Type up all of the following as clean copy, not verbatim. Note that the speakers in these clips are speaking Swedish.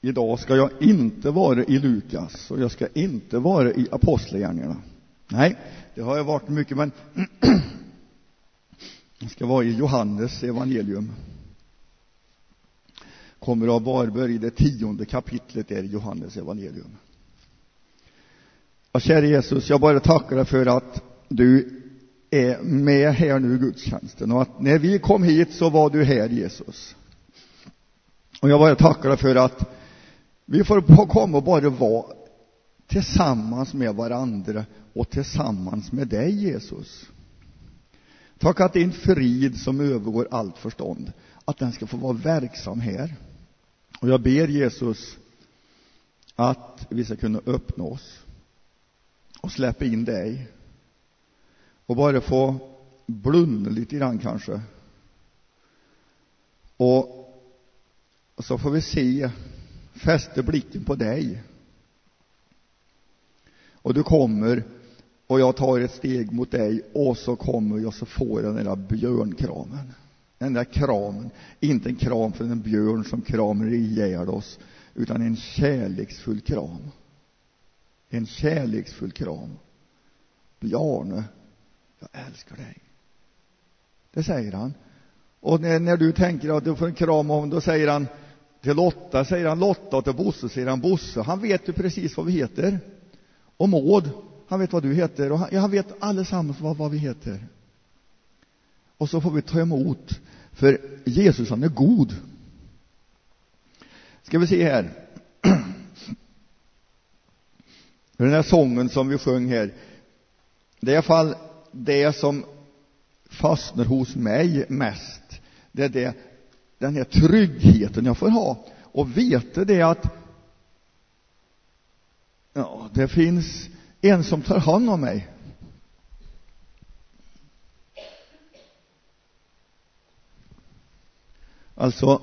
Idag ska jag inte vara i Lukas och jag ska inte vara i Apostlagärningarna. Nej, det har jag varit mycket, men jag ska vara i Johannes evangelium. Kommer att vara i det 10:e kapitlet där i Johannes evangelium. Och kära Jesus, jag bara tackar dig för att du är med här nu i gudstjänsten. Och att när vi kom hit så var du här, Jesus. Och jag bara tackar dig för att vi får komma och bara vara tillsammans med varandra och tillsammans med dig, Jesus. Tack att din frid som övergår allt förstånd, att den ska få vara verksam här. Och jag ber Jesus att vi ska kunna öppna oss och släppa in dig. Och bara få blunda lite grann kanske. Och så får vi se, fästa blicken på dig. Och du kommer och jag tar ett steg mot dig och så kommer jag så får den där björnkramen. Den där kramen, inte en kram för en björn som kramar ihjäl oss, utan en kärleksfull kram. En kärleksfull kram. Bjarne, jag älskar dig. Det säger han. Och när du tänker att du får en kram om, då säger han till Lotta, Lotta, och till Bosse säger han Bosse. Han vet ju precis vad vi heter. Och Maud, han vet vad du heter. Och han vet allesammans vad vi heter. Och så får vi ta emot. För Jesus, han är god. Ska vi se här. Den här sången som vi sjöng här. Det är i alla fall det som fastnar hos mig mest. Det är den här tryggheten jag får ha. Och veta det att det finns en som tar hand om mig. Alltså,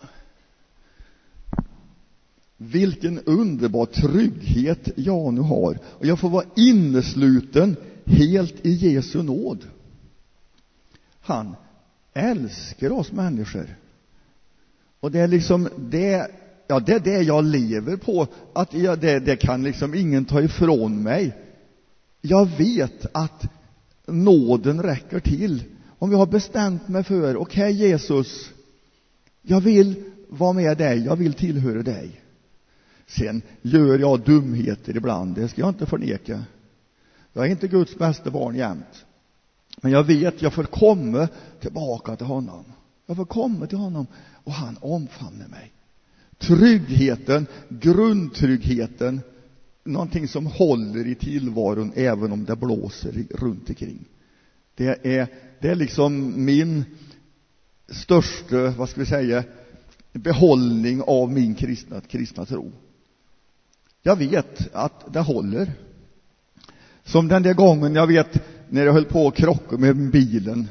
vilken underbar trygghet jag nu har. Och jag får vara innesluten helt i Jesu nåd. Han älskar oss människor. Och det är liksom det är det jag lever på. Att det kan liksom ingen ta ifrån mig. Jag vet att nåden räcker till. Om jag har bestämt mig för, okej, Jesus, jag vill vara med dig, jag vill tillhöra dig. Sen gör jag dumheter ibland, det ska jag inte förneka. Jag är inte Guds bästa barn jämt. Men jag vet, jag får komma tillbaka till honom. Jag får komma till honom och han omfamnar mig. Tryggheten, grundtryggheten, någonting som håller i tillvaron även om det blåser runt omkring. Det är liksom min största, vad ska vi säga, behållning av min kristna tro. Jag vet att det håller. Som den där gången jag vet när jag höll på att krocka med bilen.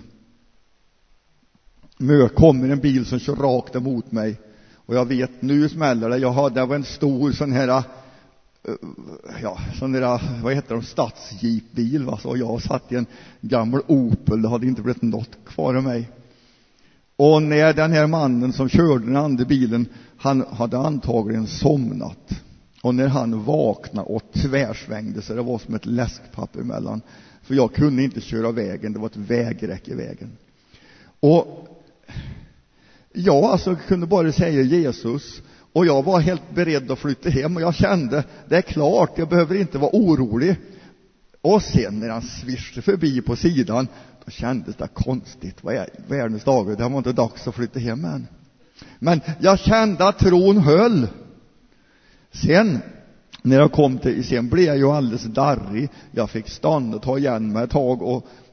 Kommer en bil som kör rakt emot mig. Och jag vet, nu smäller det. Det var en stor sån här, vad heter det, stadsjeepbil. Och jag satt i en gammal Opel. Det hade inte blivit något kvar av mig. Och när den här mannen som körde den andra bilen, han hade antagligen somnat. Och när han vaknade och tvärsvängde så det var som ett läskpapper emellan. För jag kunde inte köra vägen, det var ett vägräcke i vägen. Och jag alltså kunde bara säga Jesus. Och jag var helt beredd att flytta hem. Och jag kände, det är klart, jag behöver inte vara orolig. Och sen när han svischade förbi på sidan, då kändes det konstigt. Vad är världens dagar? Det var inte dags att flytta hem än. Men jag kände att tron höll. Sen när jag kom till, sen blev jag ju alldeles darrig. Jag fick stanna och ta igen mig ett tag.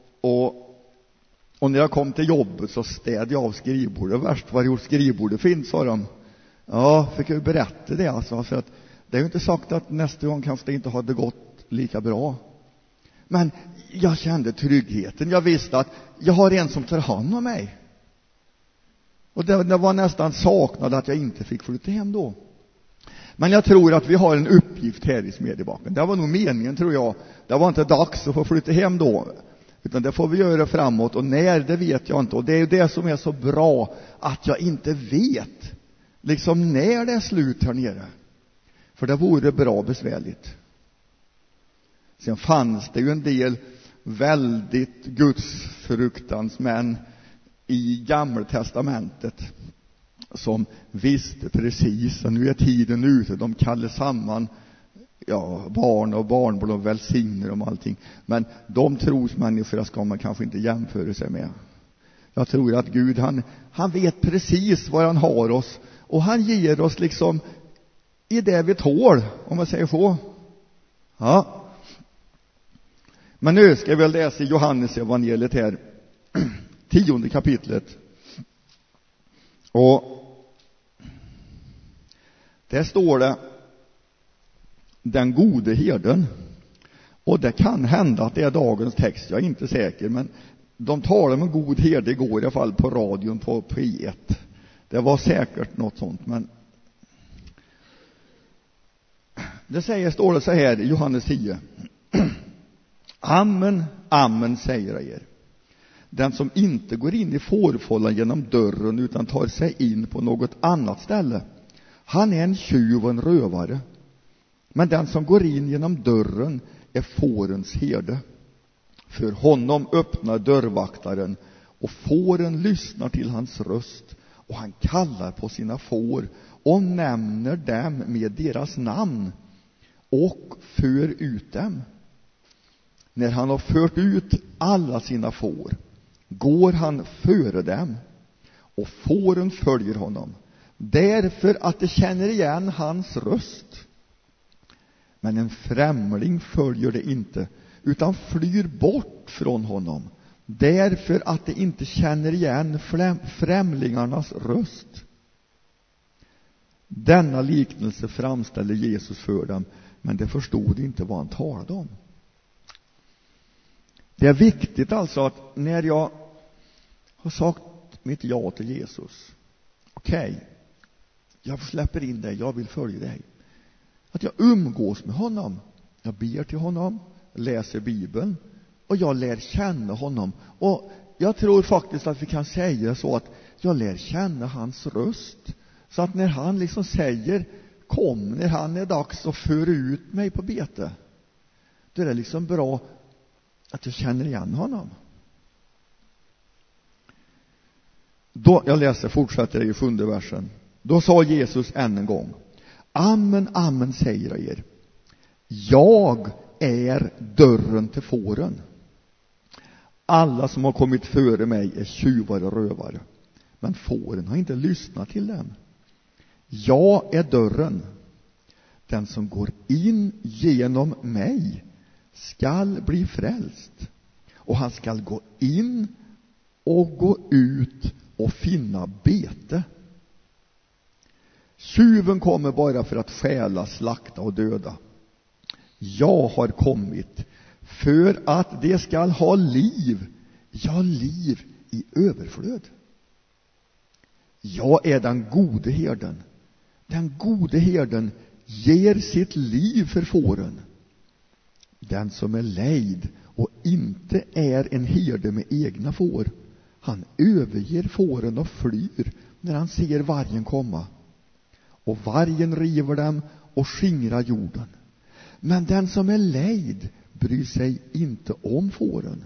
Och när jag kom till jobbet så städde jag av skrivbordet. Värst var gjort skrivbordet finns, sa de. Ja, fick jag berätta det alltså. För att det är ju inte sagt att nästa gång kanske det inte hade gått lika bra. Men jag kände tryggheten. Jag visste att jag har en som tar hand om mig. Och det var nästan saknad att jag inte fick flytta hem då. Men jag tror att vi har en uppgift här i Smedjebacken. Det var nog meningen, tror jag. Det var inte dags att få flytta hem då. Utan det får vi göra framåt. Och när, det vet jag inte. Och det är ju det som är så bra, att jag inte vet. liksom när det är slut här nere. För det vore bra besvärligt. Sen fanns det ju en del väldigt gudsfruktansmän i Gamla testamentet som visste precis att nu är tiden ute. De kallade samman barn och barnbarn och välsigner om allting. Men de trosmänniskor ska man kanske inte jämföra sig med. Jag tror att Gud, han vet precis var han har oss. Och han ger oss liksom i det vi tål, om man säger så. Ja. Men nu ska vi läsa i Johannes evangeliet här. 10:e kapitlet. Och där står det den gode herden. Och det kan hända att det är dagens text, jag är inte säker, men de talade om en god herde igår i alla fall på radion på P1. Det var säkert något sånt, men står det så här i Johannes 10. Amen, amen säger jag er. Den som inte går in i fårfållan genom dörren utan tar sig in på något annat ställe, han är en tjuv och en rövare. Men den som går in genom dörren är fårens herde. För honom öppnar dörrvaktaren, och fåren lyssnar till hans röst, och han kallar på sina får och nämner dem med deras namn och för ut dem. När han har fört ut alla sina får går han före dem, och fåren följer honom därför att de känner igen hans röst. Men en främling följer det inte, utan flyr bort från honom därför att de inte känner igen främlingarnas röst. Denna liknelse framställer Jesus för dem, men de förstod inte vad han talade om. Det är viktigt alltså att när jag har sagt mitt ja till Jesus, okej, jag släpper in dig, jag vill följa dig, att jag umgås med honom, jag ber till honom, läser Bibeln och jag lär känna honom. Och jag tror faktiskt att vi kan säga så att jag lär känna hans röst, så att när han liksom säger kom, när han är dags att föra ut mig på bete, då är det liksom bra att jag känner igen honom. Då, jag fortsätter i 7:e versen. Då sa Jesus än en gång: amen, amen säger jag er. Jag är dörren till fåren. Alla som har kommit före mig är tjuvar och rövare, men fåren har inte lyssnat till dem. Jag är dörren. Den som går in genom mig skall bli frälst, och han skall gå in och gå ut och finna bete. Tjuven kommer bara för att stjäla, slakta och döda. Jag har kommit för att de skall ha liv, ja, liv i överflöd. Jag är den gode herden. Den gode herden ger sitt liv för fåren. Den som är lejd och inte är en herde med egna får, han överger fåren och flyr när han ser vargen komma. Och vargen river dem och skingrar jorden. Men den som är lejd bryr sig inte om fåren.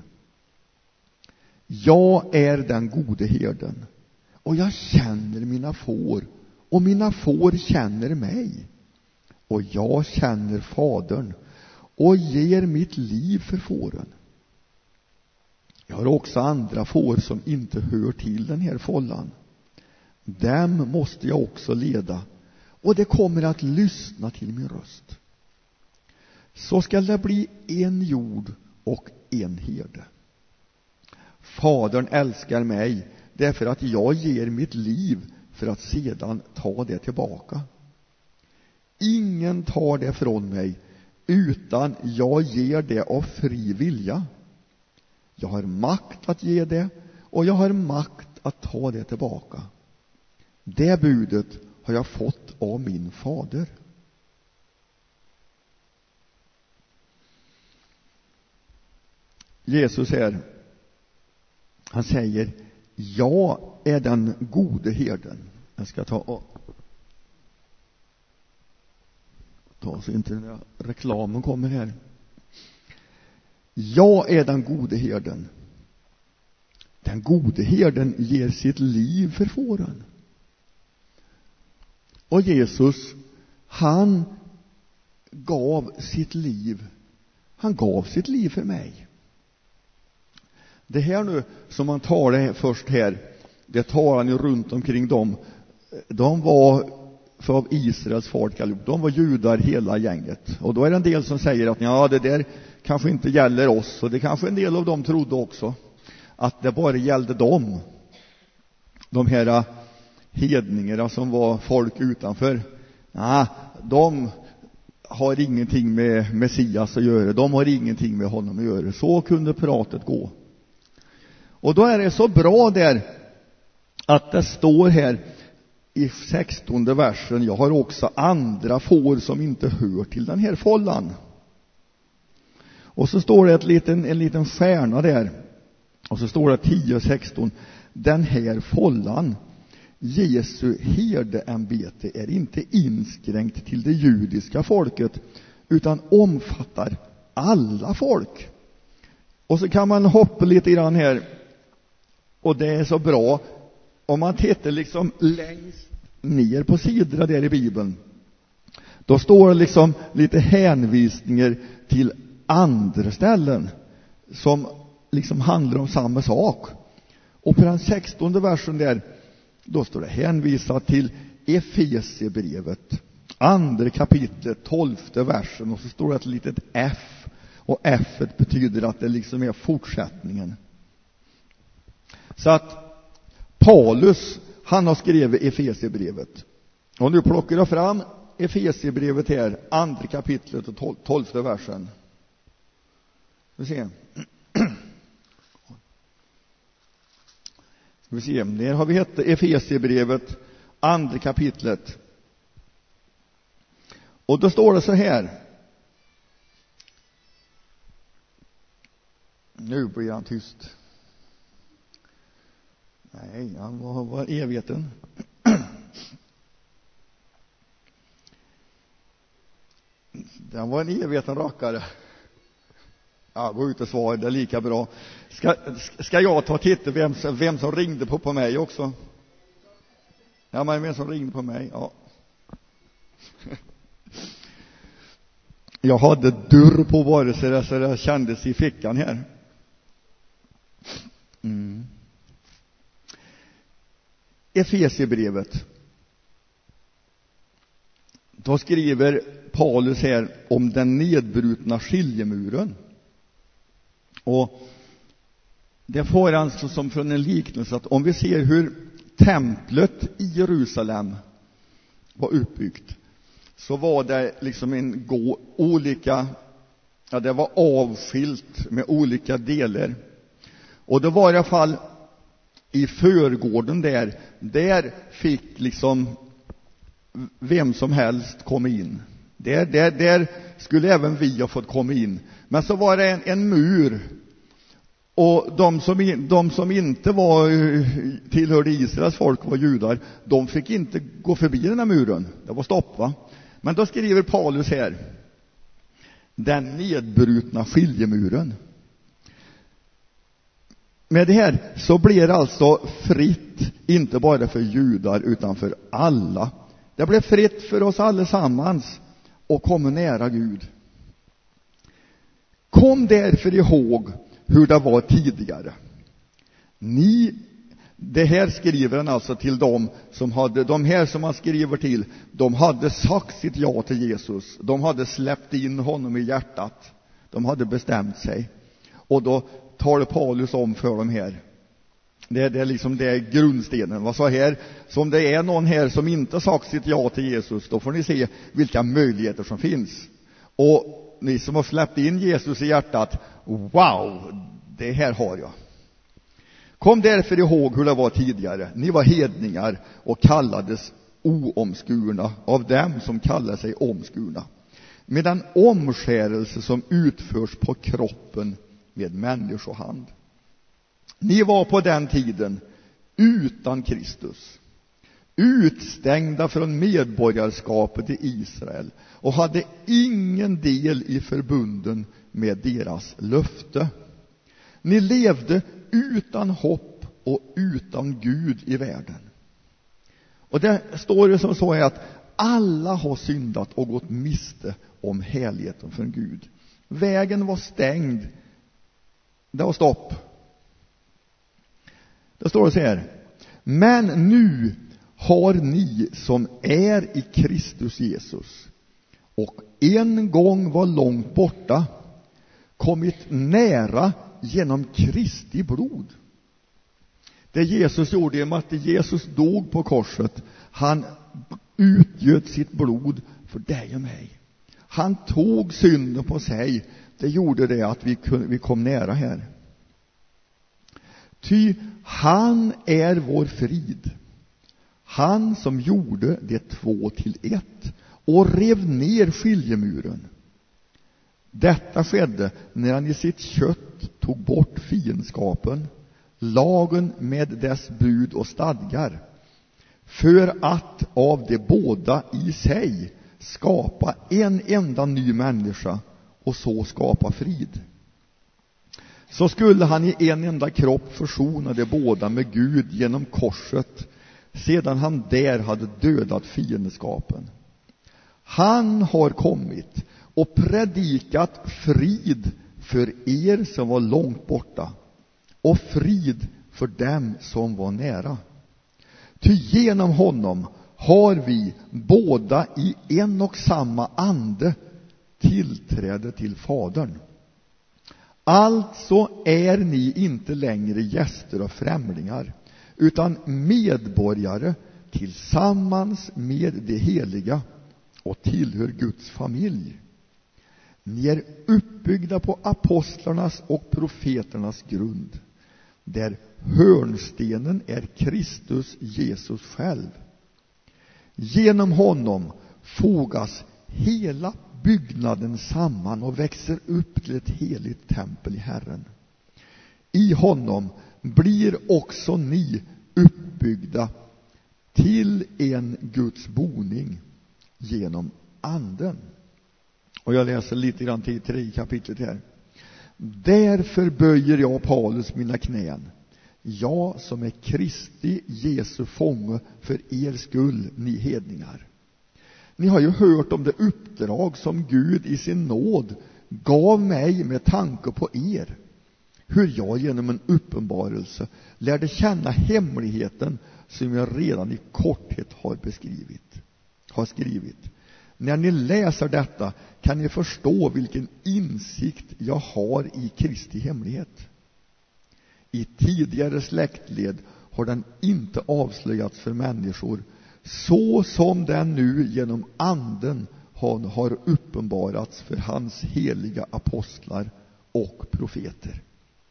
Jag är den gode herden, och jag känner mina får, och mina får känner mig. Och jag känner fadern och ger mitt liv för fåren. Jag har också andra får som inte hör till den här fållan. Dem måste jag också leda, och det kommer att lyssna till min röst. Så skall det bli en jord och en herde. Fadern älskar mig därför att jag ger mitt liv för att sedan ta det tillbaka. Ingen tar det från mig, utan jag ger det av fri vilja. Jag har makt att ge det, och jag har makt att ta det tillbaka. Det budet har jag fått av min fader. Jesus här, han säger: jag är den gode herden. Jag ska ta och så inte när reklamen kommer här. Jag är den gode herden. Den gode herden ger sitt liv för fåren. Och Jesus, han gav sitt liv. Han gav sitt liv för mig. Det här nu som man talar först här, det tar han ju runt omkring dem. De var för av Israels folk, de var judar hela gänget. Och då är det en del som säger att ja, det där kanske inte gäller oss. Och det kanske en del av dem trodde också. Att det bara gällde dem. De här hedningarna som var folk utanför. Nej, de har ingenting med Messias att göra. De har ingenting med honom att göra. Så kunde pratet gå. Och då är det så bra där att det står här i 16:e versen: jag har också andra får som inte hör till den här fållan. Och så står det en liten stjärna där. Och så står det 10:16. Den här fållan, Jesu herdeämbete, är inte inskränkt till det judiska folket utan omfattar alla folk. Och så kan man hoppa lite grann här. Och det är så bra om man tittar liksom längst ner på sidorna där i Bibeln. Då står det liksom lite hänvisningar till andra ställen som liksom handlar om samma sak. Och på den 16:e versen där, då står det hänvisat till Efesierbrevet, 2 kapitlet, 12:e versen. Och så står det ett litet F. Och F betyder att det liksom är fortsättningen. Så att Paulus, han har skrivit Efesierbrevet. Och nu plockar jag fram Efesierbrevet här, 2 kapitlet och 12:e versen. Ska vi se. Där har vi hett Efesierbrevet, 2 kapitlet. Och då står det så här. Nu blir han tyst. Nej, han var evigheten. Den var en evigheten rakare. Ja, gå ut och svara, det är lika bra. Ska jag ta titta vem som ringde på mig också? Ja, men vem som ringde på mig? Ja. Jag hade dörr på vare sig så det kändes i fickan här. Efesierbrevet. Då skriver Paulus här om den nedbrutna skiljemuren. Och det får alltså som från en liknelse att om vi ser hur templet i Jerusalem var uppbyggt, så var det liksom det var avskilt med olika delar. Och det var i alla fall i förgården där fick liksom vem som helst komma in. Där skulle även vi ha fått komma in. Men så var det en mur. Och de som inte tillhörde Israels folk, var judar, de fick inte gå förbi den här muren. Det var stopp, va? Men då skriver Paulus här: den nedbrutna skiljemuren. Med det här så blir det alltså fritt, inte bara för judar utan för alla. Det blev fritt för oss allesammans och komma nära Gud. Kom därför ihåg hur det var tidigare. Det här skriver han alltså till de här som han skriver till, de hade sagt sitt ja till Jesus. De hade släppt in honom i hjärtat. De hade bestämt sig. Och då talar Paulus om för dem här. Det är liksom det grundstenen. Vad så här, som det är någon här som inte sagt sitt ja till Jesus, då får ni se vilka möjligheter som finns. Och ni som har släppt in Jesus i hjärtat, wow, det här har jag. Kom därför ihåg hur det var tidigare. Ni var hedningar och kallades oomskurna av dem som kallar sig omskurna. Med den omskärelse som utförs på kroppen med människohand. Ni var på den tiden utan Kristus, utstängda från medborgarskapet i Israel och hade ingen del i förbunden med deras löfte. Ni levde utan hopp och utan Gud i världen. Och där står det som så här att alla har syndat och gått miste om härligheten från Gud. Vägen var stängd. Det var stopp. Det står så här: men nu har ni som är i Kristus Jesus och en gång var långt borta kommit nära genom Kristi blod. Det Jesus gjorde genom att Jesus dog på korset, han utgöt sitt blod för dig och mig. Han tog synden på sig. Det gjorde det att vi kom nära här. Ty han är vår frid. Han som gjorde det 2 till 1 och rev ner skiljemuren. Detta skedde när han i sitt kött tog bort fiendskapen, lagen med dess bud och stadgar, för att av de båda i sig skapa en enda ny människa och så skapa frid. Så skulle han i en enda kropp försona de båda med Gud genom korset, sedan han där hade dödat fiendskapen. Han har kommit och predikat frid för er som var långt borta och frid för dem som var nära. Ty genom honom har vi båda i en och samma ande tillträde till Fadern. Alltså är ni inte längre gäster och främlingar, utan medborgare tillsammans med de heliga och tillhör Guds familj. Ni är uppbyggda på apostlarnas och profeternas grund, där hörnstenen är Kristus Jesus själv. Genom honom fogas hela byggnaden samman och växer upp till ett heligt tempel i Herren. I honom blir också ni uppbyggda till en Guds boning genom anden. Och jag läser lite grann till 3 kapitlet här. Därför böjer jag, Paulus, mina knän, jag som är Kristi Jesu fånge för er skull, ni hedningar. Ni har ju hört om det uppdrag som Gud i sin nåd gav mig med tanke på er, hur jag genom en uppenbarelse lärde känna hemligheten som jag redan i korthet har skrivit. När ni läser detta kan ni förstå vilken insikt jag har i Kristi hemlighet. I tidigare släktled har den inte avslöjats för människor, så som den nu genom anden har uppenbarats för hans heliga apostlar och profeter.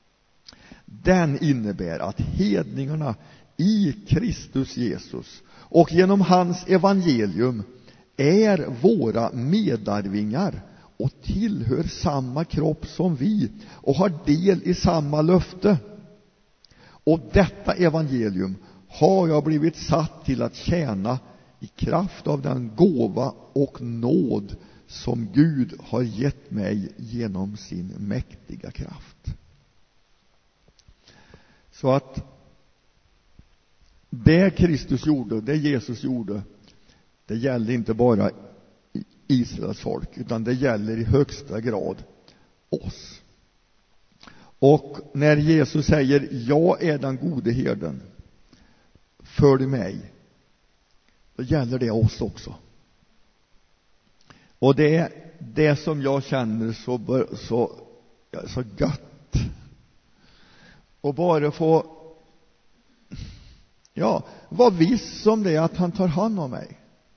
Den innebär att hedningarna i Kristus Jesus och genom hans evangelium är våra medarvingar och tillhör samma kropp som vi och har del i samma löfte. Och detta evangelium har jag blivit satt till att tjäna i kraft av den gåva och nåd som Gud har gett mig genom sin mäktiga kraft. Så att det Kristus gjorde, det Jesus gjorde, det gäller inte bara Israels folk, utan det gäller i högsta grad oss. Och när Jesus säger, jag är den gode herden, följ mig, då gäller det oss också. Och det är det som jag känner så gött. Och bara få vara viss om det, att han tar hand om mig.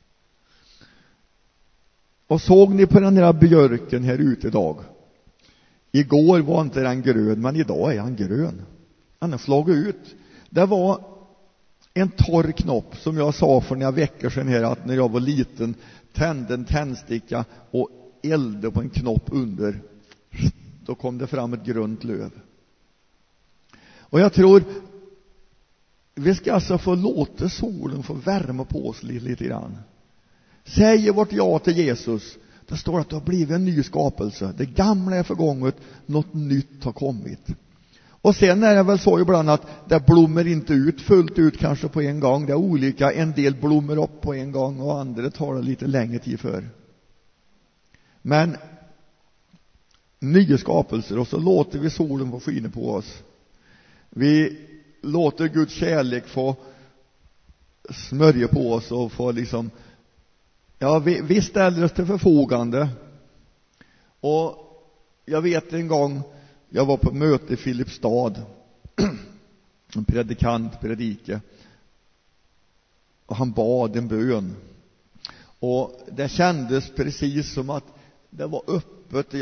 Och såg ni på den där björken här ute idag? Igår var inte den grön, men idag är han grön. Han har slagit ut. Det var en torr knopp, som jag sa för några veckor sedan här, att när jag var liten tände en tändsticka och eldade på en knopp under. Då kom det fram ett grönt löv. Och jag tror Vi ska alltså få låta solen få värma på oss lite grann. Säger vårt ja till Jesus, det står att det har blivit en ny skapelse. Det gamla är förgånget, något nytt har kommit. Och sen är det väl så ibland att det blommar inte ut fullt ut kanske på en gång. Det är olika, en del blommar upp på en gång och andra tar det lite längre tid för. Men nya skapelser, och så låter vi solen få skina på oss. Vi låter Guds kärlek få smörja på oss och få liksom, ja, vi ställer oss till förfogande. Och jag vet en gång, jag var på möte i Filipstad. En predikant predikade. Och han bad en bön. Och det kändes precis som att det var öppet.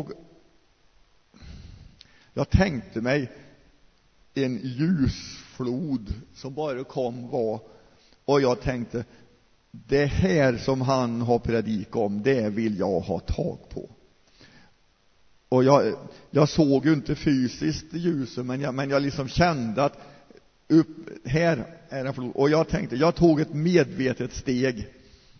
Jag tänkte mig en ljusflod som bara kom var. Och jag tänkte, det här som han har predikat om, det vill jag ha tag på. Och jag såg ju inte fysiskt ljuset, men jag liksom kände att här är en flod. Och jag tänkte, jag tog ett medvetet steg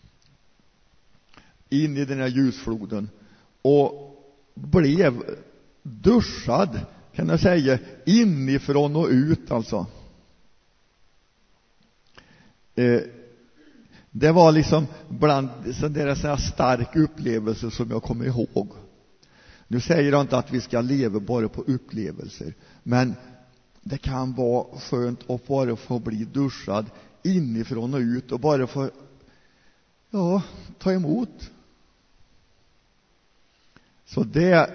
in i den här ljusfloden och blev duschad, kan jag säga, inifrån och ut alltså. Det var liksom bland sådana stark upplevelse som jag kommer ihåg. Nu säger jag inte att vi ska leva bara på upplevelser, men det kan vara skönt att bara få bli duschad inifrån och ut och bara få ta emot. Så det,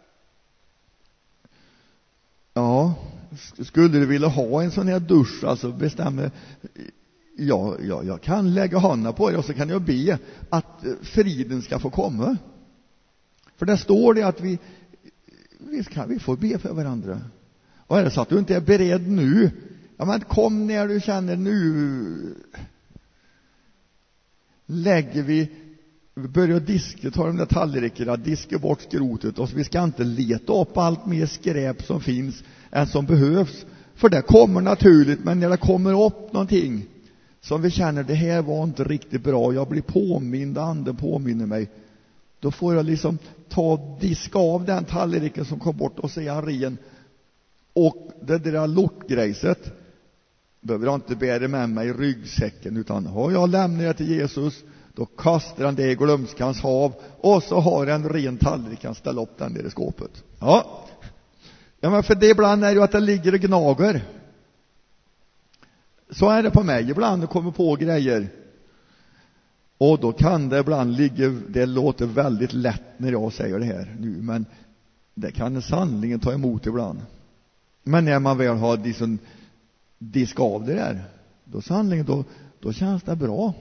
skulle du vilja ha en sån här dusch, alltså bestämmer jag kan lägga handen på det och så kan jag be att friden ska få komma. För där står det att vi får be för varandra. Och är det så att du inte är beredd nu, ja, men kom när du känner nu. Vi börjar diska, ta de där tallrikarna, diska bort skrotet, och vi ska inte leta upp allt mer skräp som finns än som behövs. För det kommer naturligt, men när det kommer upp någonting som vi känner, det här var inte riktigt bra, jag blir påmind, anden påminner mig, då får jag liksom diska av den tallriken som kom bort och säga ren. Och det där lortgrejset behöver jag inte bära med mig i ryggsäcken, utan har jag lämnat det till Jesus, då kastar han det i glömskans hav, och så har en ren tallrik, kan ställa upp den där i skåpet. Ja, men för det ibland är ju att det ligger och gnager. Så är det på mig ibland, det kommer på grejer. Och då kan det ibland ligga, det låter väldigt lätt när jag säger det här nu, men det kan sannligen ta emot ibland. Men när man väl har liksom diskat av det där, då sannligen, då känns det bra.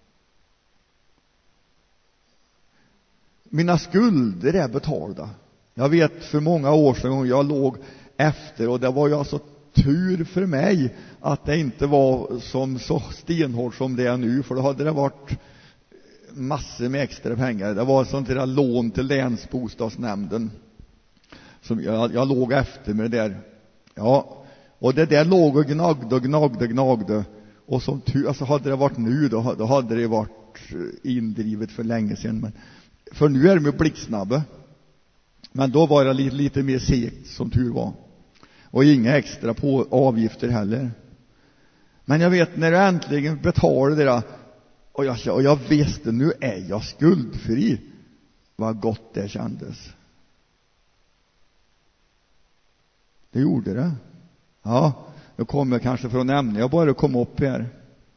Mina skulder är betalda. Jag vet för många år sedan jag låg efter, och det var ju alltså tur för mig att det inte var som så stenhårt som det är nu, för då hade det varit massor med extra pengar. Det var sånt där lån till länsbostadsnämnden som jag låg efter med det där. Ja, och det där låg och gnagde. Och som tur, alltså hade det varit nu, då hade det varit indrivet för länge sedan. Men, för nu är de ju blixtsnabba. Men då var det lite mer segt, som tur var. Och inga extra på avgifter heller. Men jag vet, när jag äntligen betalade det, och jag visste, nu är jag skuldfri. Vad gott det kändes. Det gjorde det. Ja, jag kommer kanske från ämne. Jag bara kom upp här.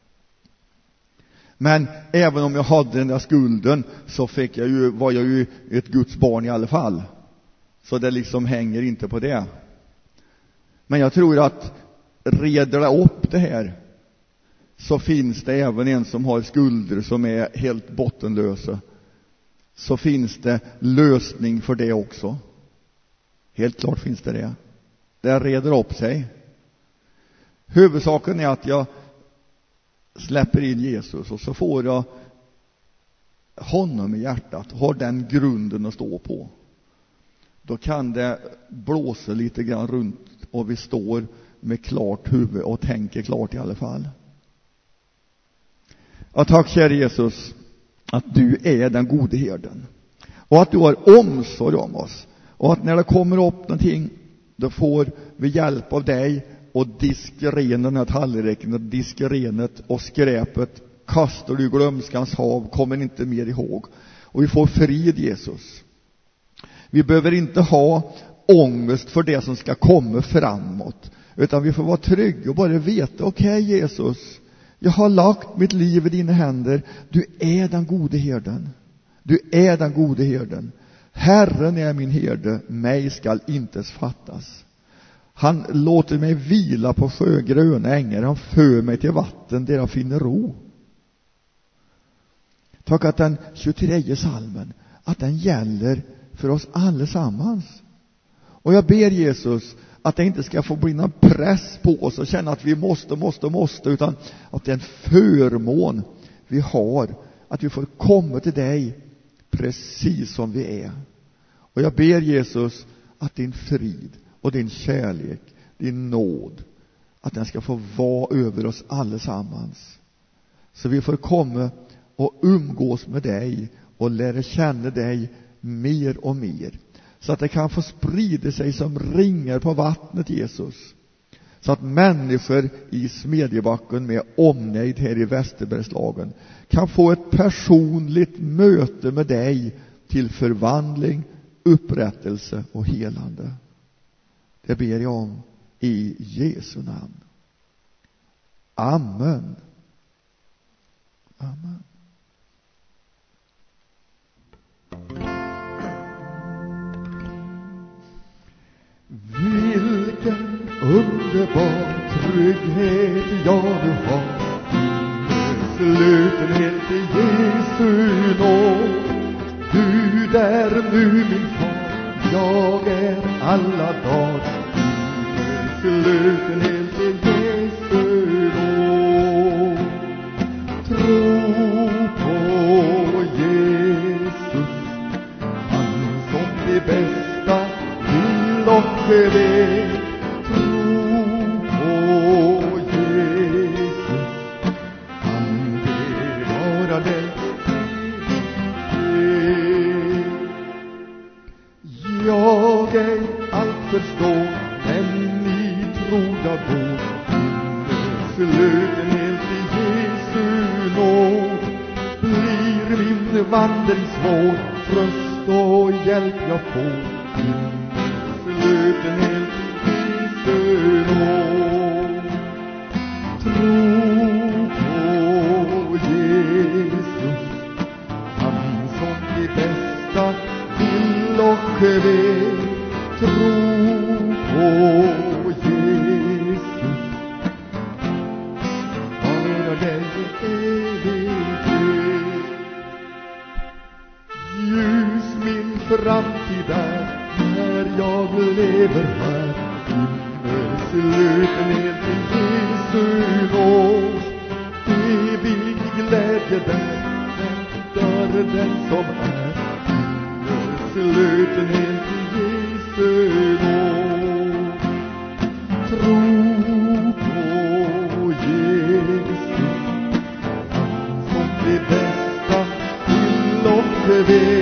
Men även om jag hade den där skulden, så var jag ju ett Guds barn i alla fall. Så det liksom hänger inte på det. Men jag tror att reder det upp det här, så finns det även en som har skulder som är helt bottenlösa. Så finns det lösning för det också. Helt klart finns det. Det reder upp sig. Huvudsaken är att jag släpper in Jesus, och så får jag honom i hjärtat, har den grunden att stå på. Då kan det blåsa lite grann runt och vi står med klart huvud och tänker klart i alla fall. Ja, tack kära Jesus att du är den gode herden. Och att du har omsorg om oss. Och att när det kommer upp någonting, då får vi hjälp av dig och diska ren den här tallriken och diska renet och skräpet. Kastar du i glömskans hav, kommer inte mer ihåg. Och vi får frid, Jesus. Vi behöver inte ha ångest för det som ska komma framåt. Utan vi får vara trygga och bara veta, okej, Jesus, jag har lagt mitt liv i dina händer. Du är den gode herden. Du är den gode herden. Herren är min herde, mig skall inte fattas. Han låter mig vila på sjögröna ängar. Han för mig till vatten där jag finner ro. Tack att den 23 salmen, att den gäller för oss allesammans. Och jag ber Jesus att det inte ska få bli någon press på oss och känna att vi måste, utan att det är en förmån vi har, att vi får komma till dig precis som vi är. Och jag ber Jesus att din frid och din kärlek, din nåd, att den ska få vara över oss allesammans. Så vi får komma och umgås med dig och lära känna dig mer och mer. Så att det kan få sprida sig som ringar på vattnet, Jesus. Så att människor i Smedjebacken med omnejd här i Västerbergslagen kan få ett personligt möte med dig till förvandling, upprättelse och helande. Det ber jag om i Jesu namn. Amen. Amen. Vilken underbar trygghet jag nu har, slutenhet i Jesu nåd. Du där nu min far, jag är alla dagar, slutenhet i Jesu nåd. Tro på Jesus, han som det bästa vill och vet. Tro på Jesus, han vill vara dig. Jag ej allt förstår, men i troda bor, slutenhet i Jesu nåd. Blir min vandring svår, tröst och hjälp jag får, slutenhet i Jesu nåd. Tro på Jesus, han som det bästa vill och vet. Tro på Jesus, vara dig evigt. Ljus min framtid är när jag lever här, slutenhet i Jesu nåd. Evig glädje där väntar den som är, slutenhet i Jesu nåd. Tro på Jesus, han som det bästa vill och vet.